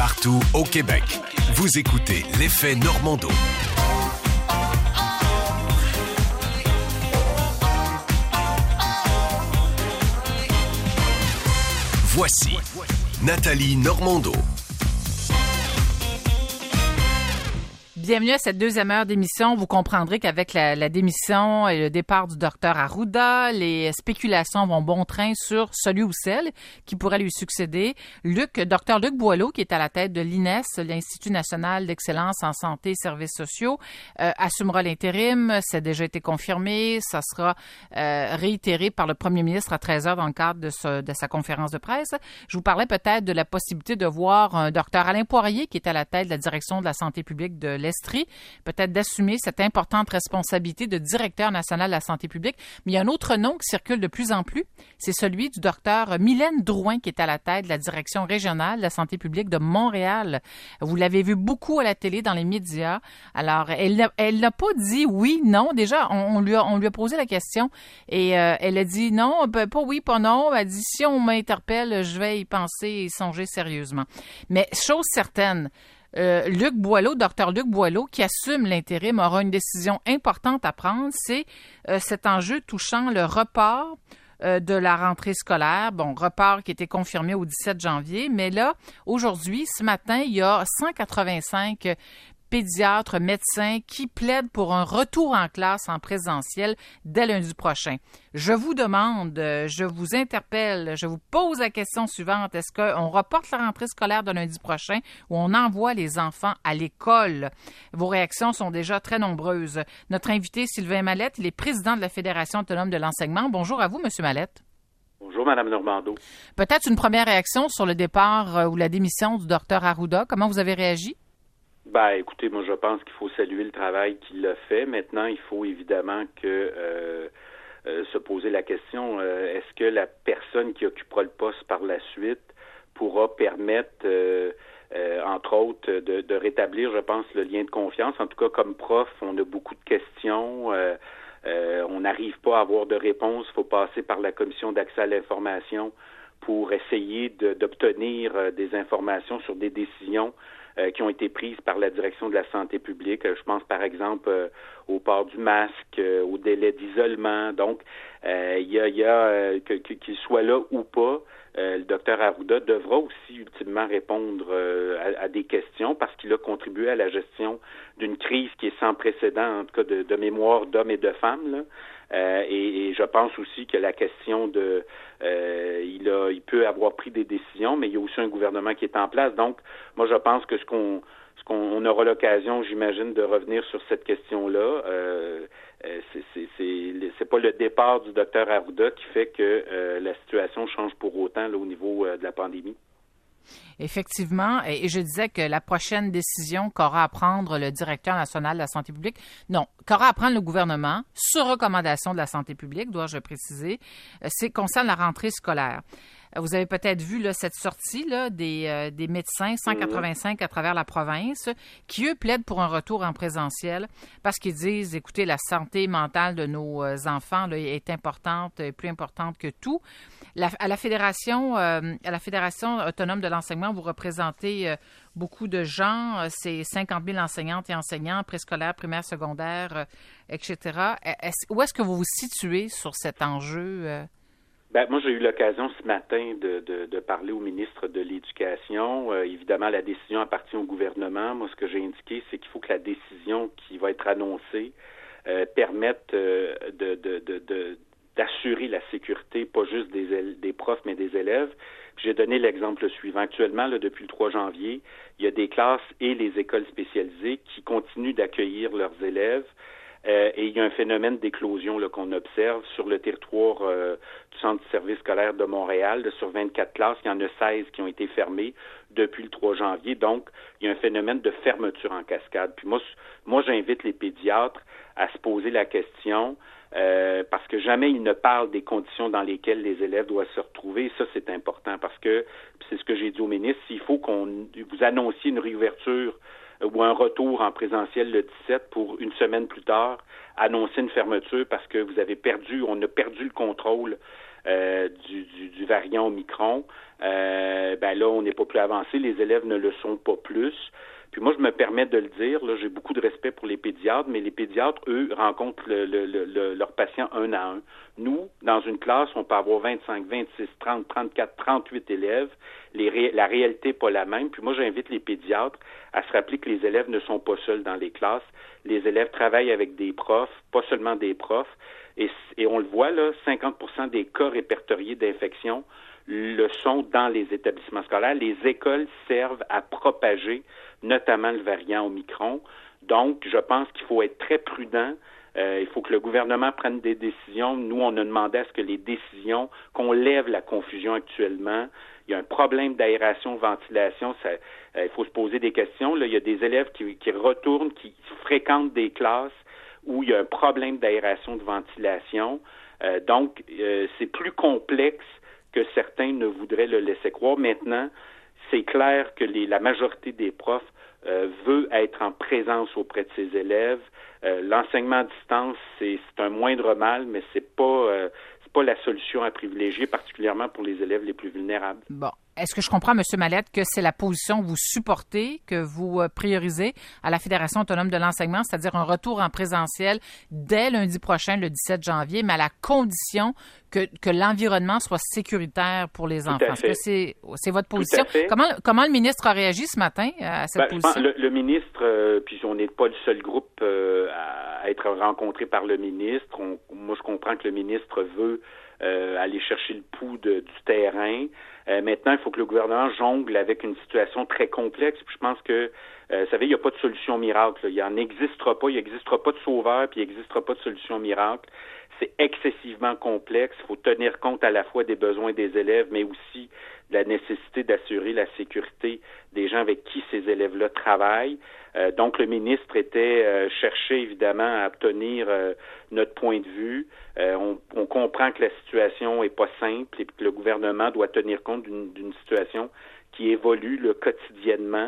partout au Québec. Vous écoutez l'Effet Normando. Voici Nathalie Normando. Bienvenue à cette deuxième heure d'émission. Vous comprendrez qu'avec la démission et le départ du docteur Arruda, les spéculations vont bon train sur celui ou celle qui pourrait lui succéder. Dr Luc Boileau, qui est à la tête de l'INES, l'Institut national d'excellence en santé et services sociaux, assumera l'intérim. Ça a déjà été confirmé. Ça sera réitéré par le premier ministre à 13h dans le cadre de sa conférence de presse. Je vous parlais peut-être de la possibilité de voir un docteur Alain Poirier, qui est à la tête de la direction de la santé publique de l'Estrie, peut-être d'assumer cette importante responsabilité de directeur national de la santé publique. Mais il y a un autre nom qui circule de plus en plus, c'est celui du docteur Mylène Drouin, qui est à la tête de la direction régionale de la santé publique de Montréal. Vous l'avez vu beaucoup à la télé, dans les médias. Alors, elle n'a pas dit oui, non. Déjà, on lui a posé la question et elle a dit non, pas oui, pas non. Elle a dit si on m'interpelle, je vais y penser et y songer sérieusement. Mais chose certaine, Luc Boileau, Dr Luc Boileau, qui assume l'intérim, aura une décision importante à prendre. C'est cet enjeu touchant le report de la rentrée scolaire. Bon, report qui était confirmé au 17 janvier. Mais là, aujourd'hui, ce matin, il y a 185 pédiatres, médecins qui plaident pour un retour en classe en présentiel dès lundi prochain. Je vous demande, je vous interpelle, je vous pose la question suivante. Est-ce qu'on reporte la rentrée scolaire de lundi prochain ou on envoie les enfants à l'école? Vos réactions sont déjà très nombreuses. Notre invité, Sylvain Mallette, il est président de la Fédération autonome de l'enseignement. Bonjour à vous, M. Mallette. Bonjour, Mme Normando. Peut-être une première réaction sur le départ ou la démission du Dr Arruda. Comment vous avez réagi? Écoutez, moi, je pense qu'il faut saluer le travail qu'il a fait. Maintenant, il faut évidemment se poser la question, est-ce que la personne qui occupera le poste par la suite pourra permettre, entre autres, de rétablir, je pense, le lien de confiance. En tout cas, comme prof, on a beaucoup de questions. On n'arrive pas à avoir de réponse. Il faut passer par la commission d'accès à l'information pour essayer d'obtenir des informations sur des décisions qui ont été prises par la direction de la santé publique. Je pense par exemple au port du masque, au délai d'isolement. Donc, qu'il soit là ou pas, le docteur Arruda devra aussi ultimement répondre à des questions parce qu'il a contribué à la gestion d'une crise qui est sans précédent, en tout cas de mémoire d'hommes et de femmes, là. Et je pense aussi que la question il peut avoir pris des décisions, mais il y a aussi un gouvernement qui est en place. Donc, moi, je pense que on aura l'occasion, j'imagine, de revenir sur cette question-là. C'est pas le départ du docteur Arruda qui fait que la situation change pour autant là, au niveau de la pandémie. Effectivement, et je disais que la prochaine décision qu'aura à prendre le directeur national de la santé publique, qu'aura à prendre le gouvernement, sur recommandation de la santé publique, dois-je préciser, c'est concerne la rentrée scolaire. Vous avez peut-être vu là, cette sortie là, des médecins, 185 à travers la province, qui, eux, plaident pour un retour en présentiel parce qu'ils disent, écoutez, la santé mentale de nos enfants là, est importante, plus importante que tout. À la Fédération autonome de l'enseignement, vous représentez beaucoup de gens, c'est 50 000 enseignantes et enseignants, préscolaires, primaires, secondaires, etc. Où est-ce que vous vous situez sur cet enjeu? Moi, j'ai eu l'occasion ce matin de parler au ministre de l'Éducation. Évidemment, la décision appartient au gouvernement. Moi, ce que j'ai indiqué, c'est qu'il faut que la décision qui va être annoncée permette d'assurer la sécurité, pas juste des profs, mais des élèves. Puis j'ai donné l'exemple suivant. Actuellement, là, depuis le 3 janvier, il y a des classes et les écoles spécialisées qui continuent d'accueillir leurs élèves. Et il y a un phénomène d'éclosion là, qu'on observe sur le territoire du Centre du service scolaire de Montréal. Là, sur 24 classes, il y en a 16 qui ont été fermées depuis le 3 janvier. Donc, il y a un phénomène de fermeture en cascade. Puis moi j'invite les pédiatres à se poser la question parce que jamais ils ne parlent des conditions dans lesquelles les élèves doivent se retrouver. Et ça, c'est important parce que, c'est ce que j'ai dit au ministre, s'il faut vous annonciez une réouverture ou un retour en présentiel le 17 pour une semaine plus tard, annoncer une fermeture parce que on a perdu le contrôle du variant Omicron, là, on n'est pas plus avancé, les élèves ne le sont pas plus. Puis moi, je me permets de le dire, là, j'ai beaucoup de respect pour les pédiatres, mais les pédiatres, eux, rencontrent leurs patients un à un. Nous, dans une classe, on peut avoir 25, 26, 30, 34, 38 élèves. La réalité n'est pas la même. Puis moi, j'invite les pédiatres à se rappeler que les élèves ne sont pas seuls dans les classes. Les élèves travaillent avec des profs, pas seulement des profs. Et on le voit, là, 50% des cas répertoriés d'infection le sont dans les établissements scolaires. Les écoles servent à propager notamment le variant Omicron. Donc, je pense qu'il faut être très prudent. Il faut que le gouvernement prenne des décisions. Nous, on a demandé à ce que les décisions, qu'on lève la confusion actuellement. Il y a un problème d'aération, ventilation. Il faut se poser des questions. Là, il y a des élèves qui retournent, qui fréquentent des classes où il y a un problème d'aération, de ventilation. Donc, c'est plus complexe que certains ne voudraient le laisser croire. Maintenant, c'est clair que la majorité des profs veut être en présence auprès de ses élèves. L'enseignement à distance, c'est un moindre mal, mais c'est pas la solution à privilégier, particulièrement pour les élèves les plus vulnérables. Bon. Est-ce que je comprends, M. Mallette, que c'est la position que vous supportez, que vous priorisez à la Fédération autonome de l'enseignement, c'est-à-dire un retour en présentiel dès lundi prochain, le 17 janvier, mais à la condition que l'environnement soit sécuritaire pour les enfants? Est-ce que c'est votre position? Comment le ministre a réagi ce matin à cette position? Le ministre, puis on n'est pas le seul groupe à être rencontré par le ministre. Moi, je comprends que le ministre veut aller chercher le pouls du terrain. Maintenant, il faut que le gouvernement jongle avec une situation très complexe. Puis je pense que, vous savez, il n'y a pas de solution miracle. Il n'existera pas de sauveur, puis il n'existera pas de solution miracle. C'est excessivement complexe. Il faut tenir compte à la fois des besoins des élèves, mais aussi de la nécessité d'assurer la sécurité des gens avec qui ces élèves-là travaillent. Donc, le ministre était cherché, évidemment, à obtenir notre point de vue. On comprend que la situation est pas simple et que le gouvernement doit tenir compte d'une situation qui évolue quotidiennement.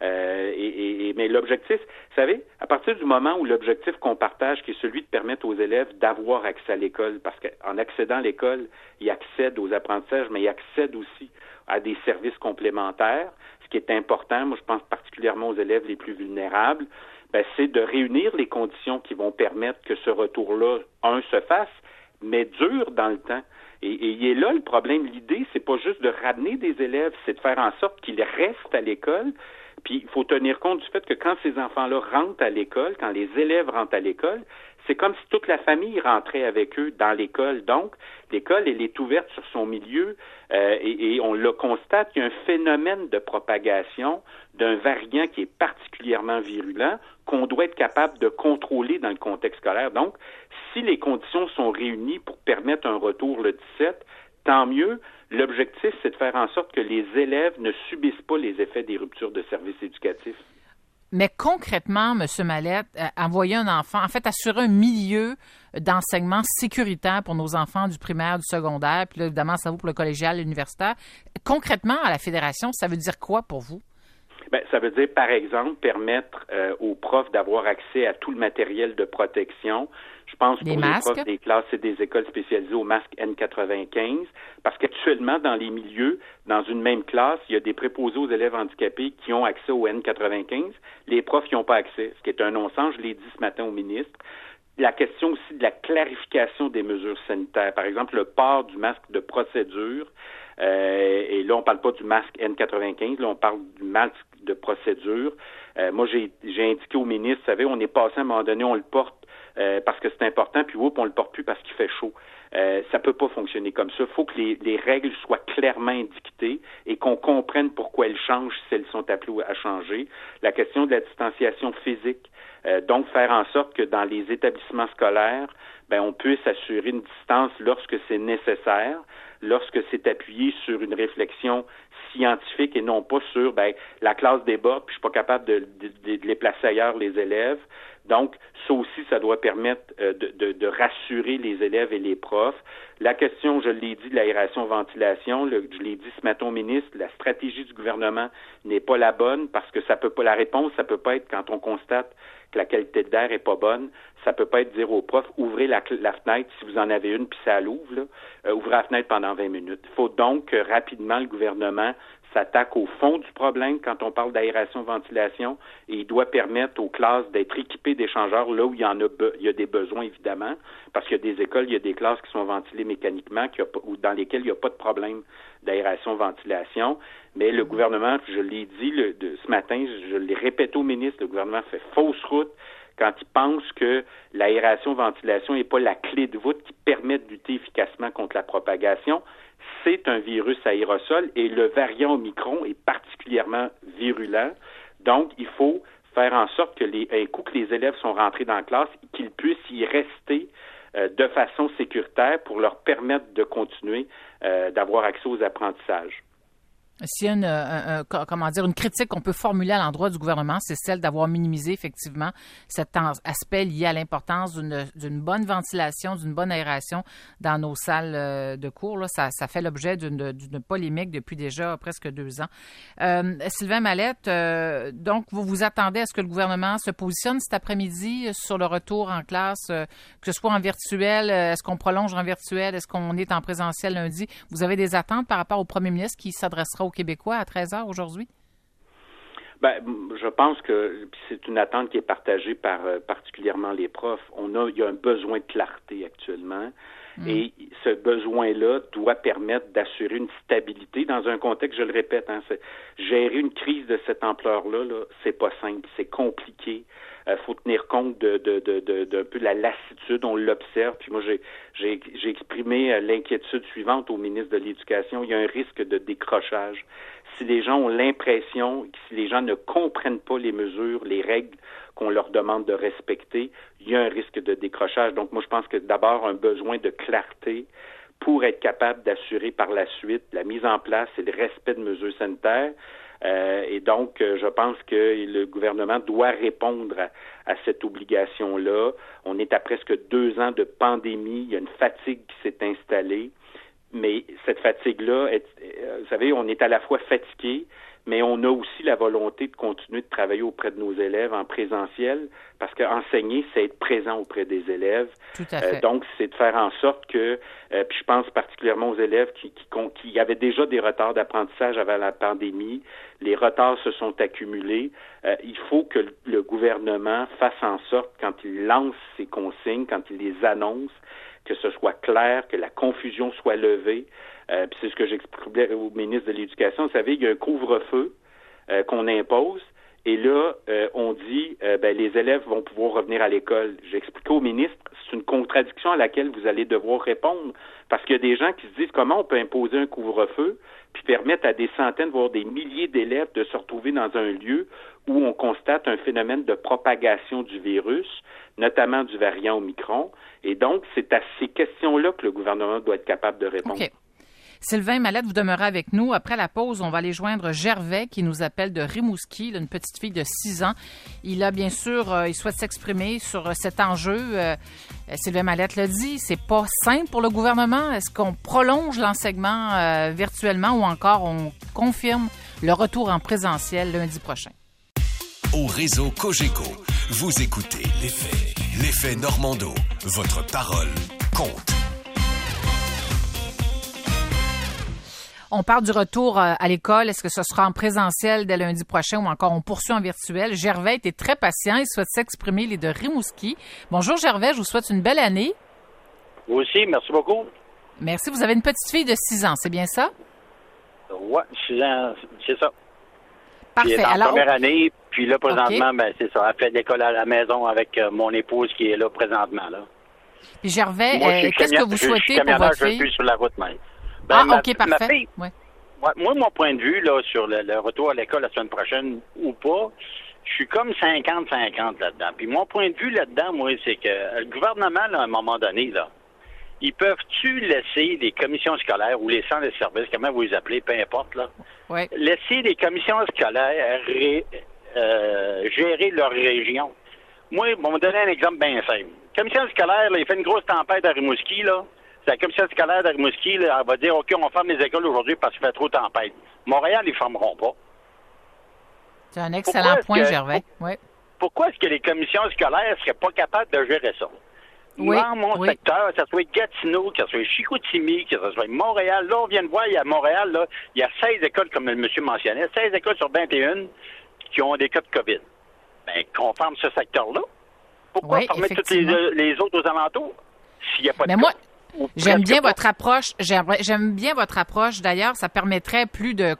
Mais l'objectif, vous savez, à partir du moment où l'objectif qu'on partage, qui est celui de permettre aux élèves d'avoir accès à l'école, parce qu'en accédant à l'école, ils accèdent aux apprentissages, mais ils accèdent aussi à des services complémentaires, ce qui est important, moi je pense particulièrement aux élèves les plus vulnérables, c'est de réunir les conditions qui vont permettre que ce retour-là, se fasse, mais dure dans le temps. Et il est là le problème. L'idée, c'est pas juste de ramener des élèves, c'est de faire en sorte qu'ils restent à l'école. Puis il faut tenir compte du fait que quand ces enfants-là rentrent à l'école, quand les élèves rentrent à l'école, c'est comme si toute la famille rentrait avec eux dans l'école. Donc, l'école, elle est ouverte sur son milieu et on le constate, il y a un phénomène de propagation d'un variant qui est particulièrement virulent qu'on doit être capable de contrôler dans le contexte scolaire. Donc, si les conditions sont réunies pour permettre un retour le 17, tant mieux. L'objectif, c'est de faire en sorte que les élèves ne subissent pas les effets des ruptures de services éducatifs. Mais concrètement, M. Mallette, envoyer un enfant, en fait, assurer un milieu d'enseignement sécuritaire pour nos enfants du primaire, du secondaire, puis là, évidemment, ça vaut pour le collégial, l'universitaire. Concrètement, à la Fédération, ça veut dire quoi pour vous? Ça veut dire, par exemple, permettre aux profs d'avoir accès à tout le matériel de protection. Je pense pour les profs des classes et des écoles spécialisées au masque N95, parce qu'actuellement, dans les milieux, dans une même classe, il y a des préposés aux élèves handicapés qui ont accès au N95. Les profs n'y ont pas accès, ce qui est un non-sens. Je l'ai dit ce matin au ministre. La question aussi de la clarification des mesures sanitaires. Par exemple, le port du masque de procédure. Et là, on parle pas du masque N95, là, on parle du masque de procédure. Moi, j'ai indiqué au ministre, vous savez, on est passé à un moment donné, on le porte parce que c'est important, puis on le porte plus parce qu'il fait chaud. Ça peut pas fonctionner comme ça. Il faut que les règles soient clairement indiquées et qu'on comprenne pourquoi elles changent si elles sont appelées à changer. La question de la distanciation physique. Donc, faire en sorte que dans les établissements scolaires, on puisse assurer une distance lorsque c'est nécessaire, lorsque c'est appuyé sur une réflexion scientifique et non pas sur la classe déborde, puis je suis pas capable de les placer ailleurs, les élèves. Donc, ça aussi, ça doit permettre de rassurer les élèves et les profs. La question, je l'ai dit, de l'aération-ventilation, je l'ai dit ce matin au ministre, la stratégie du gouvernement n'est pas la bonne parce que ça peut pas, la réponse, ça peut pas être quand on constate que la qualité d'air est pas bonne, ça peut pas être dire aux profs, ouvrez la fenêtre si vous en avez une puis ça l'ouvre, ouvrez la fenêtre pendant 20 minutes. Il faut donc que rapidement le gouvernement s'attaque au fond du problème quand on parle d'aération-ventilation et il doit permettre aux classes d'être équipées d'échangeurs là où il y a des besoins évidemment, parce qu'il y a des écoles, il y a des classes qui sont ventilées mécaniquement ou dans lesquelles il n'y a pas de problème d'aération-ventilation. Mais le gouvernement, je l'ai dit ce matin, je l'ai répété au ministre, le gouvernement fait fausse route quand il pense que l'aération-ventilation n'est pas la clé de voûte qui permet de lutter efficacement contre la propagation. C'est un virus aérosol et le variant Omicron est particulièrement virulent. Donc, il faut faire en sorte que un coup que les élèves sont rentrés dans la classe, qu'ils puissent y rester de façon sécuritaire pour leur permettre de continuer d'avoir accès aux apprentissages. S'il y a une critique qu'on peut formuler à l'endroit du gouvernement, c'est celle d'avoir minimisé effectivement cet aspect lié à l'importance d'une bonne ventilation, d'une bonne aération dans nos salles de cours. Là, ça fait l'objet d'une polémique depuis déjà presque 2 ans. Sylvain Mallette, donc vous vous attendez à ce que le gouvernement se positionne cet après-midi sur le retour en classe, que ce soit en virtuel, est-ce qu'on prolonge en virtuel, est-ce qu'on est en présentiel lundi? Vous avez des attentes par rapport au premier ministre qui s'adressera aux Québécois à 13h aujourd'hui? Ben, je pense que c'est une attente qui est partagée par particulièrement les profs. Il y a un besoin de clarté actuellement. Et ce besoin-là doit permettre d'assurer une stabilité dans un contexte, je le répète, gérer une crise de cette ampleur-là, c'est pas simple, c'est compliqué. Faut tenir compte d'un peu la lassitude, on l'observe. Puis moi, j'ai exprimé l'inquiétude suivante au ministre de l'Éducation. Il y a un risque de décrochage. Si les gens ont l'impression, si les gens ne comprennent pas les mesures, les règles qu'on leur demande de respecter, il y a un risque de décrochage. Donc moi, je pense que d'abord, un besoin de clarté pour être capable d'assurer par la suite la mise en place et le respect de mesures sanitaires. Et donc, je pense que le gouvernement doit répondre à cette obligation-là. On est à presque 2 ans de pandémie. Il y a une fatigue qui s'est installée. Mais cette fatigue-là, vous savez, on est à la fois fatigué, mais on a aussi la volonté de continuer de travailler auprès de nos élèves en présentiel, parce qu'enseigner, c'est être présent auprès des élèves. Tout à fait. Donc, c'est de faire en sorte que, puis je pense particulièrement aux élèves qui avaient déjà des retards d'apprentissage avant la pandémie, les retards se sont accumulés. Il faut que le gouvernement fasse en sorte, quand il lance ses consignes, quand il les annonce, que ce soit clair, que la confusion soit levée. Puis c'est ce que j'expliquais au ministre de l'Éducation. Vous savez, il y a un couvre-feu qu'on impose, et là, on dit les élèves vont pouvoir revenir à l'école. J'ai expliqué au ministre, c'est une contradiction à laquelle vous allez devoir répondre, parce qu'il y a des gens qui se disent comment on peut imposer un couvre-feu puis permettre à des centaines, voire des milliers d'élèves de se retrouver dans un lieu où on constate un phénomène de propagation du virus, notamment du variant Omicron. Et donc, c'est à ces questions-là que le gouvernement doit être capable de répondre. Okay. Sylvain Mallette, vous demeurez avec nous. Après la pause, on va aller joindre Gervais qui nous appelle de Rimouski, une petite fille de 6 ans. Il a bien sûr, il souhaite s'exprimer sur cet enjeu. Sylvain Mallette l'a dit, c'est pas simple pour le gouvernement. Est-ce qu'on prolonge l'enseignement virtuellement ou encore on confirme le retour en présentiel lundi prochain? Au réseau Cogeco, vous écoutez l'effet Normando. Votre parole compte. On parle du retour à l'école. Est-ce que ce sera en présentiel dès lundi prochain ou encore on poursuit en virtuel? Gervais était très patient. Il souhaite s'exprimer. Il est de Rimouski. Bonjour Gervais, je vous souhaite une belle année. Vous aussi, merci beaucoup. Merci. Vous avez une petite fille de 6 ans, c'est bien ça? Oui, 6 ans, c'est ça. Parfait. Puis elle est en Alors, première année, puis là, présentement, okay. C'est ça. Elle fait de l'école à la maison avec mon épouse qui est là présentement. Là. Puis Gervais, qu'est-ce que vous souhaitez pour votre fille? Je suis plus sur la route même. OK, parfait. Ma fille, ouais. Moi, mon point de vue là sur le retour à l'école la semaine prochaine ou pas, je suis comme 50-50 là-dedans. Puis mon point de vue là-dedans, moi, c'est que le gouvernement, là, à un moment donné, là, ils peuvent-tu laisser les commissions scolaires ou les centres de services, comment vous les appelez, peu importe, là, ouais. laisser les commissions scolaires gérer leur région. moi, on va donner un exemple bien simple. La commission scolaire, là, il fait une grosse tempête à Rimouski, là. C'est la commission scolaire de Rimouski, là, elle va dire, OK, on ferme les écoles aujourd'hui parce qu'il fait trop de tempête. Montréal, ils fermeront pas. C'est un excellent point, Gervais. Oui. Pourquoi est-ce que les commissions scolaires ne seraient pas capables de gérer ça? Oui, Dans mon secteur, que ce soit Gatineau, que ce soit Chicoutimi, que ce soit Montréal, là, on vient de voir, il y a Montréal, là, il y a 16 écoles, comme le monsieur mentionnait, 16 écoles sur 21 qui ont des cas de COVID. Bien, qu'on ferme ce secteur-là. Pourquoi fermer toutes les autres aux alentours s'il n'y a pas de cas? Moi, j'aime bien votre approche. J'aime bien votre approche. D'ailleurs, ça permettrait plus de,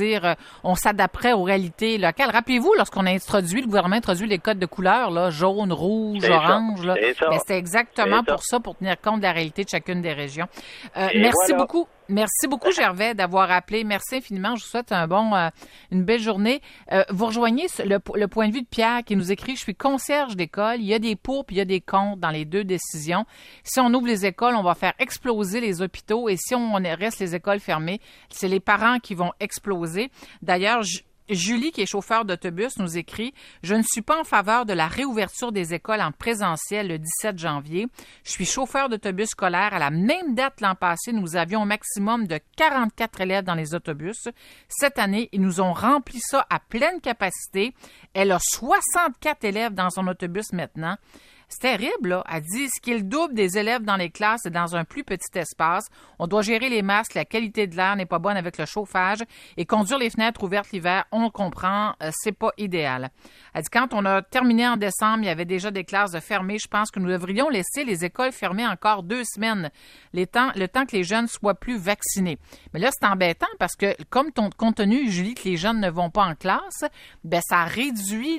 on s'adapterait aux réalités locales. Rappelez-vous, lorsqu'on le gouvernement a introduit les codes de couleur, là, jaune, rouge, orange, là. C'était exactement pour ça, pour tenir compte de la réalité de chacune des régions. Merci beaucoup. Merci beaucoup, Gervais, d'avoir appelé. Merci infiniment. Je vous souhaite une belle journée. Vous rejoignez le point de vue de Pierre qui nous écrit « Je suis concierge d'école. Il y a des pour puis il y a des contre dans les deux décisions. Si on ouvre les écoles, on va faire exploser les hôpitaux et si on reste les écoles fermées, c'est les parents qui vont exploser. » D'ailleurs, Julie, qui est chauffeur d'autobus, nous écrit « Je ne suis pas en faveur de la réouverture des écoles en présentiel le 17 janvier. Je suis chauffeur d'autobus scolaire. À la même date l'an passé, nous avions un maximum de 44 élèves dans les autobus. Cette année, ils nous ont rempli ça à pleine capacité. Elle a 64 élèves dans son autobus maintenant. » C'est terrible, là. Elle dit ce qui est le double des élèves dans les classes et dans un plus petit espace. On doit gérer les masques, la qualité de l'air n'est pas bonne avec le chauffage et conduire les fenêtres ouvertes l'hiver, on le comprend, c'est pas idéal. Elle dit quand on a terminé en décembre, il y avait déjà des classes fermées. Je pense que nous devrions laisser les écoles fermées encore 2 semaines, le temps que les jeunes soient plus vaccinés. Mais là, c'est embêtant parce que comme compte tenu, Julie, que les jeunes ne vont pas en classe, ben ça réduit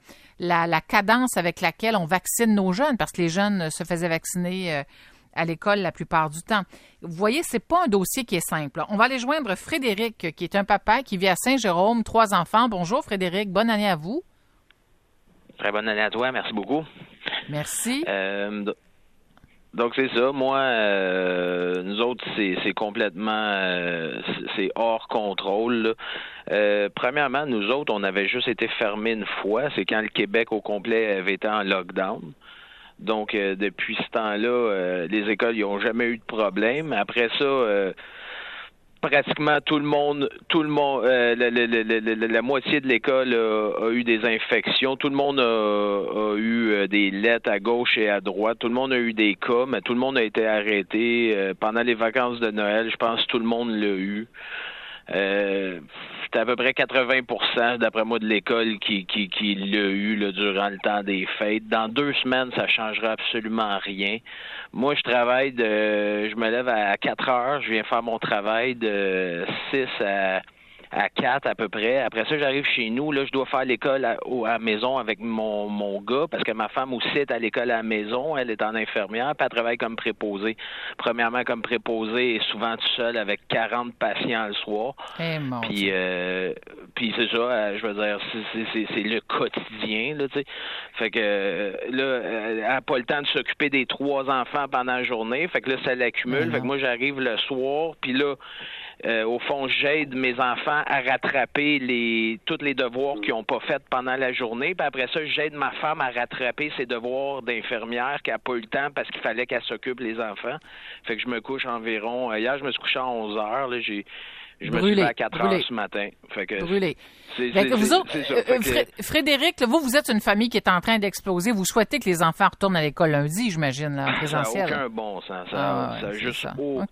la cadence avec laquelle on vaccine nos jeunes, parce que les jeunes se faisaient vacciner à l'école la plupart du temps. Vous voyez, c'est pas un dossier qui est simple. On va aller joindre Frédéric, qui est un papa qui vit à Saint-Jérôme, 3 enfants. Bonjour Frédéric, bonne année à vous. Très bonne année à toi, merci beaucoup. Merci. Donc c'est ça, moi, nous autres, c'est complètement, c'est hors contrôle, là. Premièrement, nous autres, on avait juste été fermés une fois, c'est quand le Québec au complet avait été en lockdown. Donc depuis ce temps-là, les écoles, ils n'ont jamais eu de problème. Après ça, pratiquement tout le monde, la moitié de l'école a eu des infections. Tout le monde a eu des lettres à gauche et à droite. Tout le monde a eu des cas, mais tout le monde a été arrêté. Pendant les vacances de Noël, je pense que tout le monde l'a eu. C'était à peu près 80%, d'après moi, de l'école qui l'a eu là, durant le temps des fêtes. Dans 2 semaines, ça changera absolument rien. Moi, je travaille je me lève à 4 heures, je viens faire mon travail de 6 à 4 à peu près. Après ça, j'arrive chez nous. Là, je dois faire l'école à la maison avec mon gars parce que ma femme aussi est à l'école à la maison. Elle est en infirmière, puis elle travaille comme préposée. Premièrement, comme préposée, et souvent toute seule avec 40 patients le soir. Puis c'est ça, je veux dire, c'est le quotidien, là, tu sais. Fait que là, elle n'a pas le temps de s'occuper des 3 enfants pendant la journée. Fait que là, ça l'accumule. Fait que moi, j'arrive le soir, puis là, au fond, j'aide mes enfants à rattraper tous les devoirs qu'ils n'ont pas fait pendant la journée. Puis après ça, j'aide ma femme à rattraper ses devoirs d'infirmière qui n'a pas eu le temps parce qu'il fallait qu'elle s'occupe les enfants. Fait que je me couche environ... Hier, je me suis couché à 11 heures. Là, je me suis levé à 4 heures ce matin. Fait que brûlé. C'est ça. Frédéric, là, vous êtes une famille qui est en train d'exploser. Vous souhaitez que les enfants retournent à l'école lundi, j'imagine, là, en présentiel. Ça n'a aucun bon sens. Ça n'a juste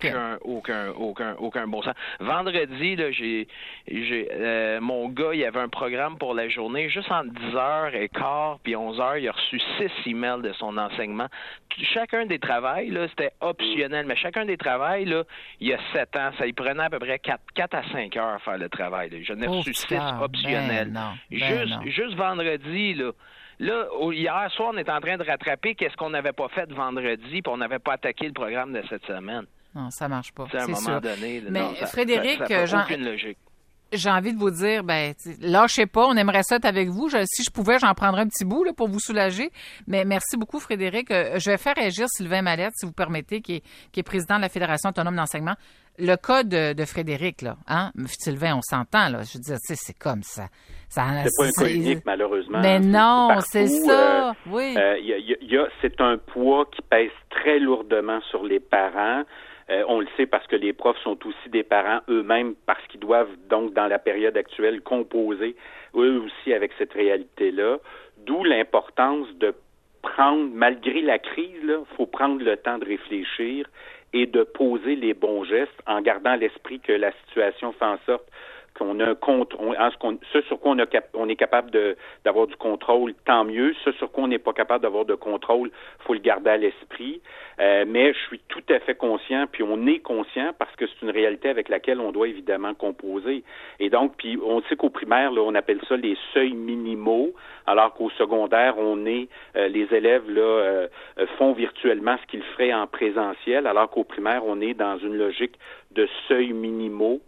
aucun bon sens. Vendredi, là, mon gars, il avait un programme pour la journée. Juste entre 10h15 puis 11h, il a reçu 6 emails de son enseignement. Chacun des travails, là, c'était optionnel. Mais chacun des travails, là, il y a 7 ans, ça y prenait à peu près 4 à 5 heures à faire le travail. Là. J'en ai reçu 6 optionnels. Juste vendredi, là. Là, hier soir, on est en train de rattraper qu'est-ce qu'on n'avait pas fait vendredi, puis on n'avait pas attaqué le programme de cette semaine. Non, ça marche pas. À un moment donné. Mais non, Frédéric, ça aucune logique. j'ai envie de vous dire, lâchez pas, on aimerait ça être avec vous. Si je pouvais, j'en prendrais un petit bout là, pour vous soulager. Mais merci beaucoup, Frédéric. Je vais faire réagir Sylvain Mallette, si vous permettez, qui est président de la Fédération autonome d'enseignement. Le cas de Frédéric, là, hein, Sylvain, on s'entend, là. Je veux dire, c'est comme ça. C'est pas un cas unique, malheureusement. Mais non, c'est ça. Oui. C'est un poids qui pèse très lourdement sur les parents. On le sait parce que les profs sont aussi des parents eux-mêmes, parce qu'ils doivent donc, dans la période actuelle, composer eux aussi avec cette réalité-là. D'où l'importance de prendre, malgré la crise, il faut prendre le temps de réfléchir et de poser les bons gestes en gardant à l'esprit que la situation fait en sorte qu'on a ce sur quoi on est capable d'avoir du contrôle, tant mieux. Ce sur quoi on n'est pas capable d'avoir de contrôle, faut le garder à l'esprit. Mais je suis tout à fait conscient, puis on est conscient parce que c'est une réalité avec laquelle on doit évidemment composer. Et donc, puis on sait qu'au primaire, là, on appelle ça les seuils minimaux, alors qu'au secondaire, les élèves là font virtuellement ce qu'ils feraient en présentiel, alors qu'au primaire, on est dans une logique de seuils minimaux.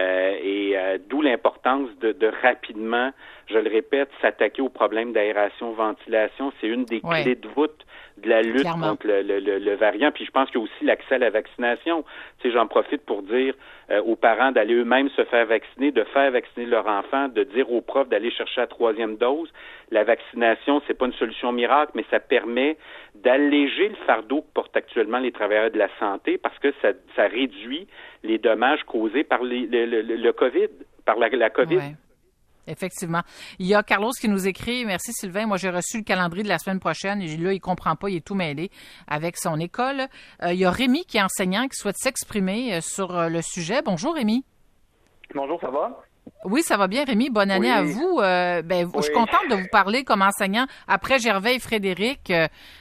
D'où l'importance de rapidement, je le répète, s'attaquer aux problèmes d'aération-ventilation. C'est une des clés de voûte de la lutte contre le variant. Puis je pense qu'il y a aussi l'accès à la vaccination. Tu sais, j'en profite pour dire aux parents d'aller eux-mêmes se faire vacciner, de faire vacciner leur enfant, de dire aux profs d'aller chercher la 3e dose. La vaccination, c'est pas une solution miracle, mais ça permet d'alléger le fardeau que portent actuellement les travailleurs de la santé parce que ça réduit les dommages causés par le COVID, par la COVID. Ouais. Effectivement. Il y a Carlos qui nous écrit, merci Sylvain, moi j'ai reçu le calendrier de la semaine prochaine et là il comprend pas, il est tout mêlé avec son école. Il y a Rémi qui est enseignant qui souhaite s'exprimer sur le sujet. Bonjour Rémi. Bonjour, ça va? Oui, ça va bien Rémi, bonne année à vous. Je suis contente de vous parler comme enseignant. Après Gervais et Frédéric,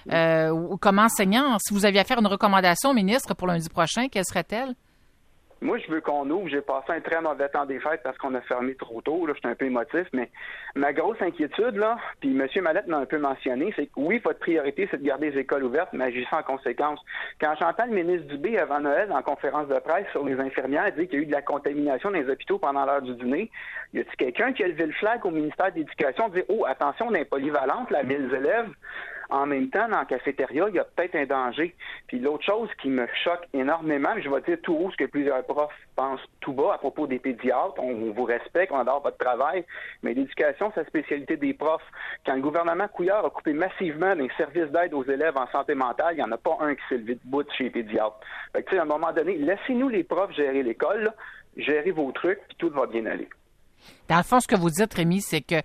comme enseignant, si vous aviez à faire une recommandation au ministre pour lundi prochain, quelle serait-elle? Moi, je veux qu'on ouvre. J'ai passé un très mauvais temps des fêtes parce qu'on a fermé trop tôt. Là, je suis un peu émotif, mais ma grosse inquiétude, là, puis M. Mallette l'a un peu mentionné, c'est que oui, votre priorité, c'est de garder les écoles ouvertes, mais agissez en conséquence. Quand j'entends le ministre Dubé avant Noël en conférence de presse sur les infirmières dire qu'il y a eu de la contamination dans les hôpitaux pendant l'heure du dîner, y a-t-il quelqu'un qui a levé le flag au ministère de l'Éducation dire « Oh, attention, on est polyvalente, la 1000 élèves ». En même temps, dans la cafétéria, il y a peut-être un danger. Puis l'autre chose qui me choque énormément, je vais dire tout haut ce que plusieurs profs pensent tout bas à propos des pédiatres, on vous respecte, on adore votre travail, mais l'éducation, c'est la spécialité des profs. Quand le gouvernement Couillard a coupé massivement les services d'aide aux élèves en santé mentale, il n'y en a pas un qui s'est levé de bout chez les pédiatres. Fait que, à un moment donné, laissez-nous les profs gérer l'école, là, gérez vos trucs, puis tout va bien aller. Dans le fond, ce que vous dites, Rémi, c'est que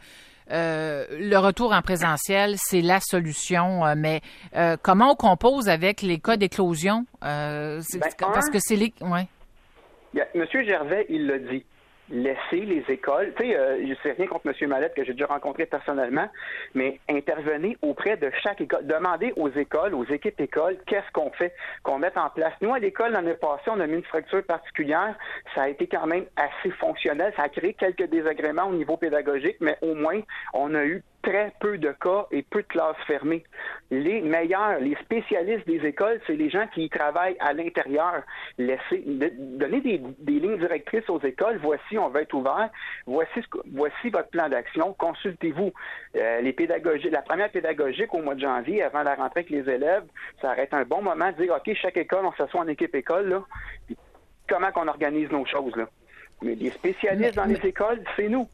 le retour en présentiel, c'est la solution, mais comment on compose avec les cas d'éclosion? Parce que c'est les... Ouais. Monsieur Gervais, il l'a dit. Laisser les écoles, tu sais, je sais rien contre M. Mallette que j'ai déjà rencontré personnellement, mais intervenez auprès de chaque école. Demandez aux écoles, aux équipes écoles, qu'est-ce qu'on fait, qu'on mette en place. Nous, à l'école, l'année passée, on a mis une structure particulière. Ça a été quand même assez fonctionnel. Ça a créé quelques désagréments au niveau pédagogique, mais au moins, on a eu très peu de cas et peu de classes fermées. Les meilleurs, les spécialistes des écoles, c'est les gens qui y travaillent à l'intérieur. Donnez des lignes directrices aux écoles. Voici, on va être ouvert. Voici votre plan d'action. Consultez-vous. Les pédagogies, la première pédagogique au mois de janvier, avant la rentrée avec les élèves, ça va être un bon moment de dire, OK, chaque école, on s'assoit en équipe école, là. Puis comment qu'on organise nos choses, là. Mais les spécialistes dans les écoles, c'est nous.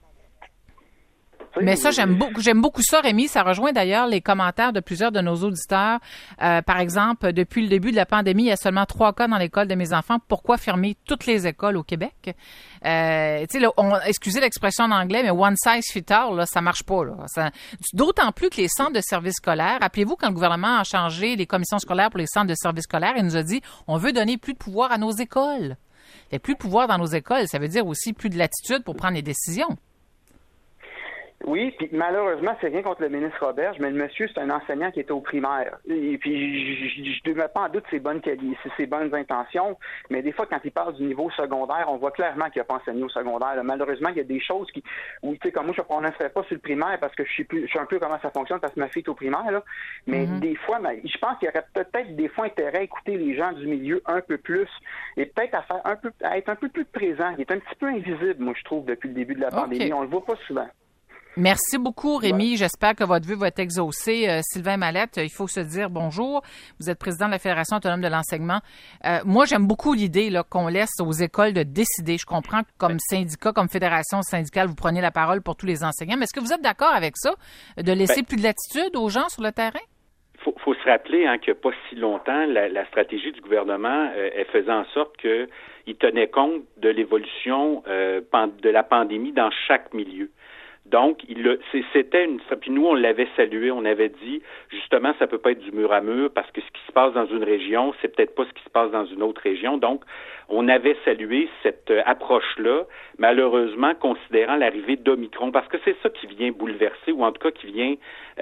Mais ça, j'aime beaucoup ça, Rémi. Ça rejoint d'ailleurs les commentaires de plusieurs de nos auditeurs. Par exemple, depuis le début de la pandémie, il y a seulement 3 cas dans l'école de mes enfants. Pourquoi fermer toutes les écoles au Québec? Tu sais, excusez l'expression en anglais, mais one size fit all, là, ça marche pas. Là. D'autant plus que les centres de services scolaires, rappelez-vous quand le gouvernement a changé les commissions scolaires pour les centres de services scolaires, il nous a dit, on veut donner plus de pouvoir à nos écoles. Et plus de pouvoir dans nos écoles, ça veut dire aussi plus de latitude pour prendre les décisions. Oui, puis malheureusement, c'est rien contre le ministre Roberge, mais le monsieur, c'est un enseignant qui était au primaire. Et puis, je ne mets pas en doute ses bonnes intentions, mais des fois, quand il parle du niveau secondaire, on voit clairement qu'il n'a pas enseigné au secondaire. Là. Malheureusement, il y a des choses où, tu sais, comme moi, je ne prononcerais pas sur le primaire parce que je sais un peu comment ça fonctionne parce que ma fille est au primaire, là. Mais des fois, je pense qu'il y aurait peut-être des fois intérêt à écouter les gens du milieu un peu plus et peut-être à être un peu plus présent. Il est un petit peu invisible, moi, je trouve, depuis le début de la pandémie. On le voit pas souvent. Merci beaucoup, Rémi. J'espère que votre vue va être exaucée. Sylvain Mallette, il faut se dire bonjour. Vous êtes président de la Fédération autonome de l'enseignement. Moi, j'aime beaucoup l'idée là, qu'on laisse aux écoles de décider. Je comprends que comme syndicat, comme fédération syndicale, vous prenez la parole pour tous les enseignants. Mais est-ce que vous êtes d'accord avec ça, de laisser plus de latitude aux gens sur le terrain? Faut se rappeler qu'il n'y a pas si longtemps, la stratégie du gouvernement, elle faisait en sorte qu'il tenait compte de l'évolution de la pandémie dans chaque milieu. Donc, c'était puis nous, on l'avait salué, on avait dit, justement, ça peut pas être du mur à mur parce que ce qui se passe dans une région, c'est peut-être pas ce qui se passe dans une autre région. Donc, on avait salué cette approche-là, malheureusement, considérant l'arrivée d'Omicron, parce que c'est ça qui vient bouleverser, ou en tout cas qui vient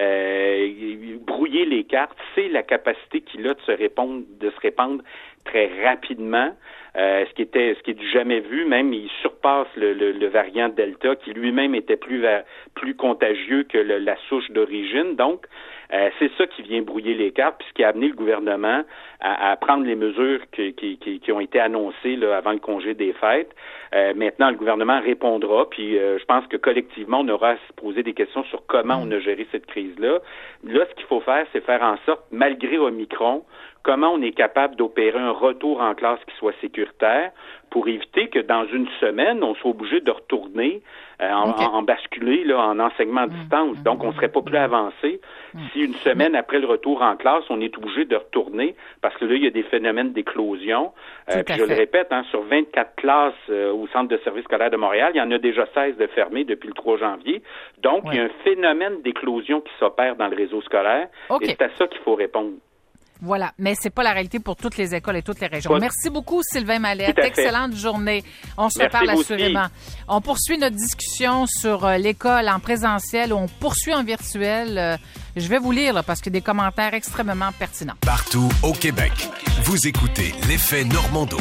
brouiller les cartes, c'est la capacité qu'il a de se répandre très rapidement. Ce qui est du jamais vu, même il surpasse le variant Delta qui lui-même était plus contagieux que la souche d'origine. Donc, c'est ça qui vient brouiller les cartes, puis ce qui a amené le gouvernement à prendre les mesures qui ont été annoncées là, avant le congé des fêtes. Maintenant, le gouvernement répondra, puis je pense que collectivement, on aura à se poser des questions sur comment on a géré cette crise-là. Là, ce qu'il faut faire, c'est faire en sorte, malgré Omicron, comment on est capable d'opérer un retour en classe qui soit sécuritaire pour éviter que dans une semaine, on soit obligé de retourner en basculer là, en enseignement à distance. Donc, on ne serait pas plus avancé si une semaine après le retour en classe, on est obligé de retourner parce que là, il y a des phénomènes d'éclosion. Puis je le répète, sur 24 classes au Centre de service scolaire de Montréal, il y en a déjà 16 de fermées depuis le 3 janvier. Donc, il y a un phénomène d'éclosion qui s'opère dans le réseau scolaire et c'est à ça qu'il faut répondre. Voilà, mais c'est pas la réalité pour toutes les écoles et toutes les régions. Merci beaucoup, Sylvain Mallette. Excellente journée. On se reparle assurément. On poursuit notre discussion sur l'école en présentiel ou on poursuit en virtuel. Je vais vous lire là, parce qu'il y a des commentaires extrêmement pertinents. Partout au Québec, vous écoutez l'effet Normando.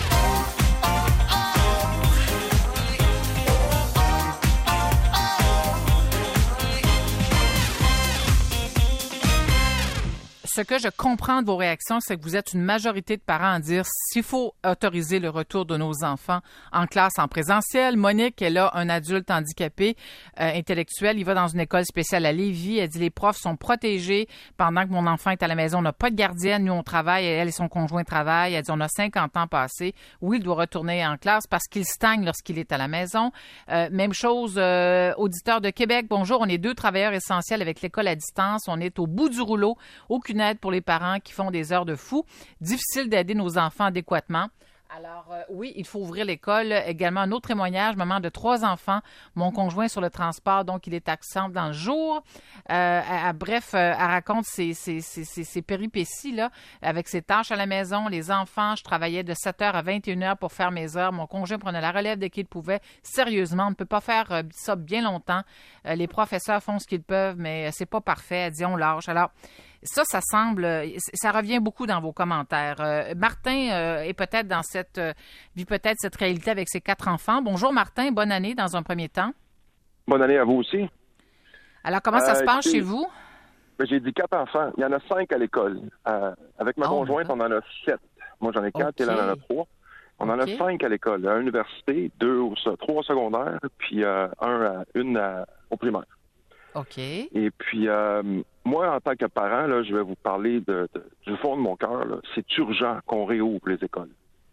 Ce que je comprends de vos réactions, c'est que vous êtes une majorité de parents à dire s'il faut autoriser le retour de nos enfants en classe en présentiel. Monique, elle a un adulte handicapé intellectuel. Il va dans une école spéciale à Lévis. Elle dit les profs sont protégés pendant que mon enfant est à la maison. On n'a pas de gardienne. Nous, on travaille. Elle et son conjoint travaillent. Elle dit on a 50 ans passés. Oui, il doit retourner en classe parce qu'il stagne lorsqu'il est à la maison. Même chose, auditeur de Québec. Bonjour, on est 2 travailleurs essentiels avec l'école à distance. On est au bout du rouleau. Aucune aide pour les parents qui font des heures de fou. Difficile d'aider nos enfants adéquatement. Alors, oui, il faut ouvrir l'école. Également, un autre témoignage, maman de 3 enfants, mon conjoint sur le transport, donc il est absent dans le jour. Bref, elle raconte ses péripéties là, avec ses tâches à la maison, les enfants. Je travaillais de 7h à 21h pour faire mes heures. Mon conjoint prenait la relève dès qu'il pouvait. Sérieusement, on ne peut pas faire ça bien longtemps. Les professeurs font ce qu'ils peuvent, mais c'est pas parfait. Elle dit, on lâche. Alors, ça revient beaucoup dans vos commentaires. Martin est peut-être vit peut-être cette réalité avec ses 4 enfants. Bonjour Martin, bonne année dans un premier temps. Bonne année à vous aussi. Alors, comment ça se passe chez vous? J'ai dit 4 enfants. Il y en a 5 à l'école. Avec ma conjointe, on en a 7. Moi, j'en ai 4 et elle en a 3. On en a 5 à l'école. À l'université, 3 secondaires, puis une au primaire. OK. Et puis, moi, en tant que parent, là, je vais vous parler du fond de mon cœur. Là. C'est urgent qu'on réouvre les écoles.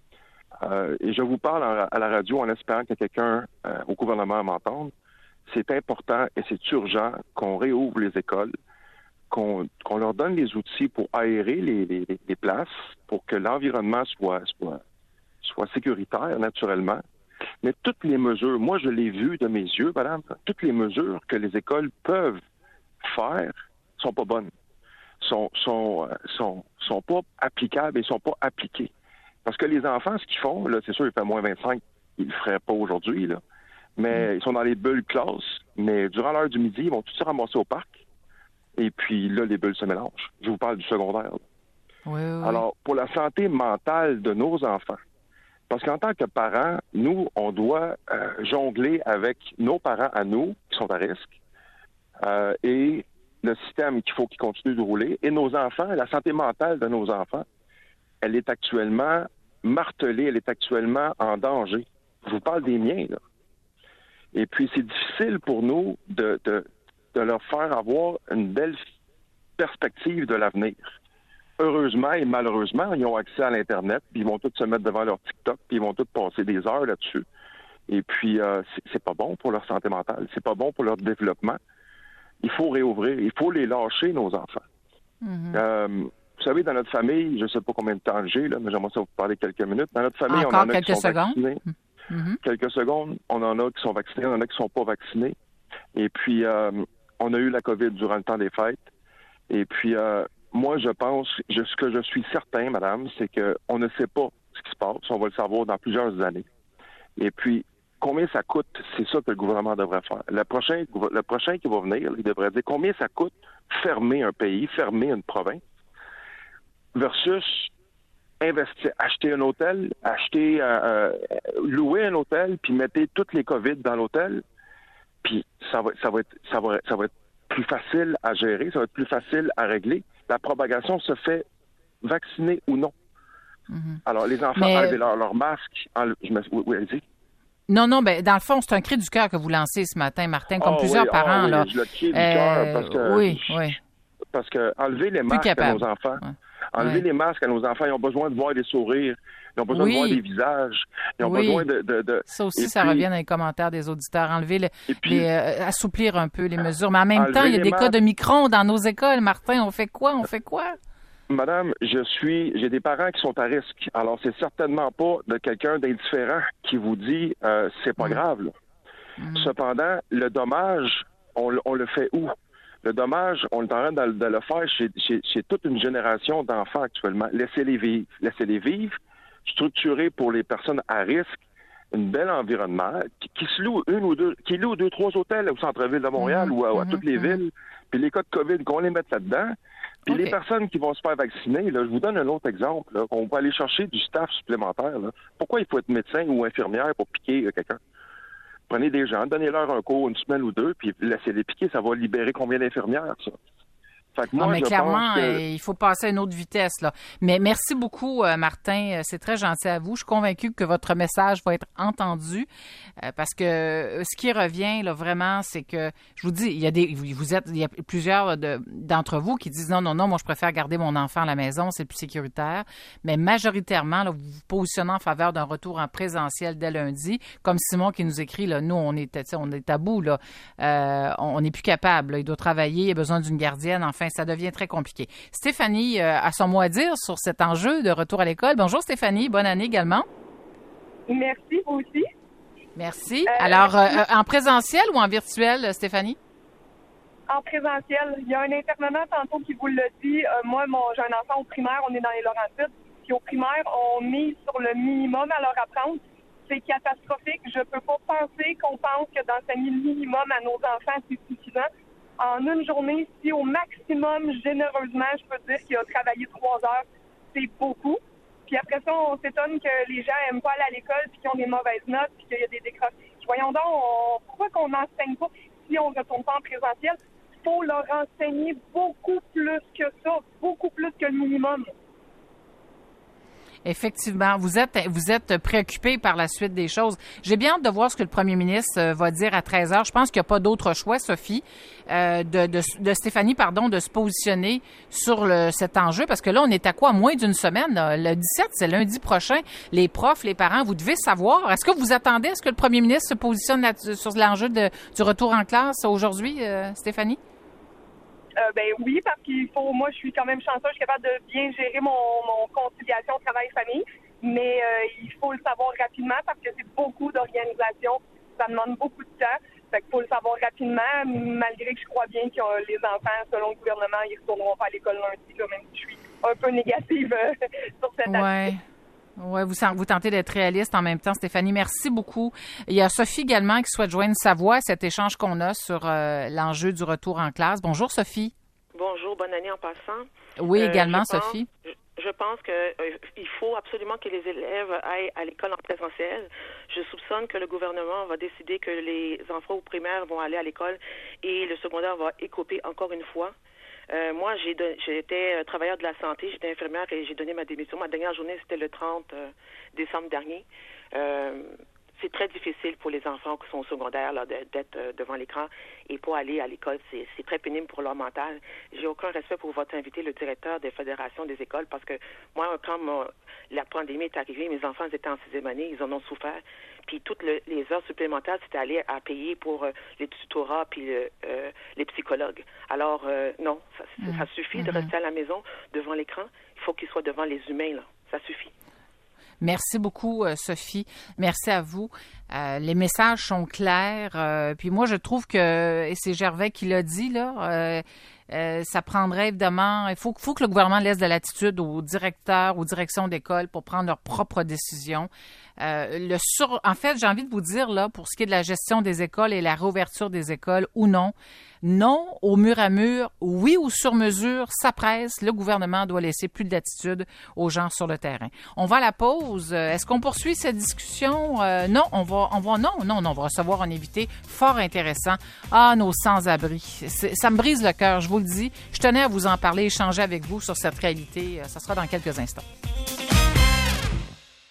Et je vous parle à la radio en espérant que quelqu'un au gouvernement m'entende. C'est important et c'est urgent qu'on réouvre les écoles, qu'on leur donne les outils pour aérer les places, pour que l'environnement soit sécuritaire, naturellement. Mais toutes les mesures, moi je l'ai vu de mes yeux, madame, toutes les mesures que les écoles peuvent faire sont pas bonnes, sont pas applicables et sont pas appliquées. Parce que les enfants, ce qu'ils font, là, c'est sûr, il fait moins 25, ils le feraient pas aujourd'hui, là. mais ils sont dans les bulles classes, mais durant l'heure du midi, ils vont tous se ramasser au parc. Et puis là, les bulles se mélangent. Je vous parle du secondaire. Oui. Alors, pour la santé mentale de nos enfants, parce qu'en tant que parents, nous, on doit jongler avec nos parents à nous, qui sont à risque, et le système qu'il faut qu'il continue de rouler. Et nos enfants, la santé mentale de nos enfants, elle est actuellement martelée, elle est actuellement en danger. Je vous parle des miens, là. Et puis, c'est difficile pour nous de leur faire avoir une belle perspective de l'avenir. Heureusement et malheureusement, ils ont accès à l'Internet, puis ils vont tous se mettre devant leur TikTok, puis ils vont tous passer des heures là-dessus. Et puis, c'est pas bon pour leur santé mentale, c'est pas bon pour leur développement. Il faut réouvrir, il faut les lâcher, nos enfants. Vous savez, dans notre famille, je ne sais pas combien de temps j'ai, là, mais j'aimerais ça vous parler quelques minutes. Dans notre famille, Encore on en a qui sont vaccinés. Quelques secondes, on en a qui sont vaccinés, on en a qui ne sont pas vaccinés. Et puis, on a eu la COVID durant le temps des fêtes. Et puis, moi, je pense, ce que je suis certain, madame, c'est qu'on ne sait pas ce qui se passe. On va le savoir dans plusieurs années. Et puis, combien ça coûte, c'est ça que le gouvernement devrait faire. Le prochain qui va venir, il devrait dire combien ça coûte fermer un pays, fermer une province, versus investir, acheter un hôtel, louer un hôtel, puis mettez toutes les COVID dans l'hôtel, puis ça va être plus facile à gérer, ça va être plus facile à régler. La propagation se fait vacciner ou non. Alors, les enfants enlèvent leur masque. Oui, allez-y. Non, ben dans le fond, c'est un cri du cœur que vous lancez ce matin, Martin, comme plusieurs parents. Là. Je le crie du cœur parce que... Oui. Parce que enlever les masques à nos enfants, enlever les masques à nos enfants, ils ont besoin de voir des sourires, ils ont besoin de voir des visages, ils ont besoin de... Ça aussi, ça revient dans les commentaires des auditeurs. Assouplir un peu les mesures. Mais en même temps, il y a des cas de micron dans nos écoles. Martin, on fait quoi? Madame, j'ai des parents qui sont à risque. Alors, c'est certainement pas de quelqu'un d'indifférent qui vous dit c'est pas grave. Là. Cependant, le dommage, on le fait où? Le dommage, on est en train de le faire chez toute une génération d'enfants actuellement. Laissez-les vivre, structurés pour les personnes à risque, un bel environnement, qui se loue qui loue 2-3 hôtels au centre-ville de Montréal ou à toutes les villes, puis les cas de COVID, qu'on les mette là-dedans. Puis les personnes qui vont se faire vacciner, là, je vous donne un autre exemple, là, on va aller chercher du staff supplémentaire. Là. Pourquoi il faut être médecin ou infirmière pour piquer quelqu'un? Prenez des gens, donnez-leur un cours une semaine ou deux, puis laissez-les piquer, ça va libérer combien d'infirmières, ça? Fait que moi, mais clairement, pense que... il faut passer à une autre vitesse, là. Mais merci beaucoup, Martin. C'est très gentil à vous. Je suis convaincue que votre message va être entendu parce que ce qui revient, là, vraiment, c'est que, je vous dis, il y a plusieurs d'entre vous qui disent non, moi, je préfère garder mon enfant à la maison, c'est plus sécuritaire. Mais majoritairement, là, vous vous positionnez en faveur d'un retour en présentiel dès lundi. Comme Simon qui nous écrit, là, nous, on est à bout, là. On n'est plus capable, là. Il doit travailler, il a besoin d'une gardienne. Enfin, ça devient très compliqué. Stéphanie a son mot à dire sur cet enjeu de retour à l'école. Bonjour Stéphanie, bonne année également. Merci, vous aussi. Merci. Alors, en présentiel ou en virtuel, Stéphanie? En présentiel. Il y a un intervenant tantôt qui vous l'a dit. Moi, j'ai un enfant au primaire, on est dans les Laurentides. Puis au primaire, on mise sur le minimum à leur apprendre. C'est catastrophique. Je ne peux pas penser qu'on pense que d'enseigner le minimum à nos enfants, c'est suffisant. En une journée, si au maximum, généreusement, je peux dire qu'il a travaillé 3 heures, c'est beaucoup. Puis après ça, on s'étonne que les gens n'aiment pas aller à l'école, puis qu'ils ont des mauvaises notes, puis qu'il y a des décroches. Voyons donc, pourquoi qu'on n'enseigne pas si on ne retourne pas en présentiel? Il faut leur enseigner beaucoup plus que ça, beaucoup plus que le minimum. Effectivement, vous êtes préoccupé par la suite des choses. J'ai bien hâte de voir ce que le premier ministre va dire à 13h. Je pense qu'il n'y a pas d'autre choix, Sophie, de Stéphanie, de se positionner sur cet enjeu, parce que là, on est à quoi? Moins d'une semaine. Là. Le 17, c'est lundi prochain. Les profs, les parents, vous devez savoir. Est-ce que vous attendez à ce que le premier ministre se positionne sur l'enjeu du retour en classe aujourd'hui, Stéphanie? Oui, parce qu'il faut, moi je suis quand même chanceuse, je suis capable de bien gérer mon conciliation travail-famille, mais il faut le savoir rapidement parce que c'est beaucoup d'organisation, ça demande beaucoup de temps, fait qu'il faut le savoir rapidement, malgré que je crois bien que les enfants, selon le gouvernement, ils retourneront pas à l'école lundi, là, même si je suis un peu négative sur cette aspect. Oui, vous tentez d'être réaliste en même temps, Stéphanie. Merci beaucoup. Il y a Sophie également qui souhaite joindre sa voix à cet échange qu'on a sur l'enjeu du retour en classe. Bonjour, Sophie. Bonjour, bonne année en passant. Oui, également, Sophie. Je pense qu'il faut absolument que les élèves aillent à l'école en présentiel. Je soupçonne que le gouvernement va décider que les enfants au primaire vont aller à l'école et le secondaire va écoper encore une fois. Moi, j'étais travailleur de la santé, j'étais infirmière et j'ai donné ma démission. Ma dernière journée, c'était le 30 décembre dernier. C'est très difficile pour les enfants qui sont au secondaire là, d'être devant l'écran et pas aller à l'école. C'est très pénible pour leur mental. J'ai aucun respect pour votre invité, le directeur des fédérations des écoles, parce que moi, quand la pandémie est arrivée, mes enfants étaient en 6e année, ils en ont souffert. Puis toutes les heures supplémentaires, c'était aller à payer pour les tutorats puis les psychologues. Alors, non, ça suffit de rester à la maison devant l'écran. Il faut qu'ils soient devant les humains, là. Ça suffit. Merci beaucoup, Sophie. Merci à vous. Les messages sont clairs. Puis moi, je trouve que, et c'est Gervais qui l'a dit, là, ça prendrait évidemment... Il faut que le gouvernement laisse de l'attitude aux directeurs, aux directions d'école pour prendre leurs propres décisions. En fait, j'ai envie de vous dire, là, pour ce qui est de la gestion des écoles et la réouverture des écoles ou non, non au mur à mur, oui ou sur mesure, ça presse. Le gouvernement doit laisser plus de latitude aux gens sur le terrain. On va à la pause. Est-ce qu'on poursuit cette discussion? Non, on va recevoir un invité fort intéressant. Ah, nos sans-abri. Ça me brise le cœur, je vous le dis. Je tenais à vous en parler, échanger avec vous sur cette réalité. Ça sera dans quelques instants.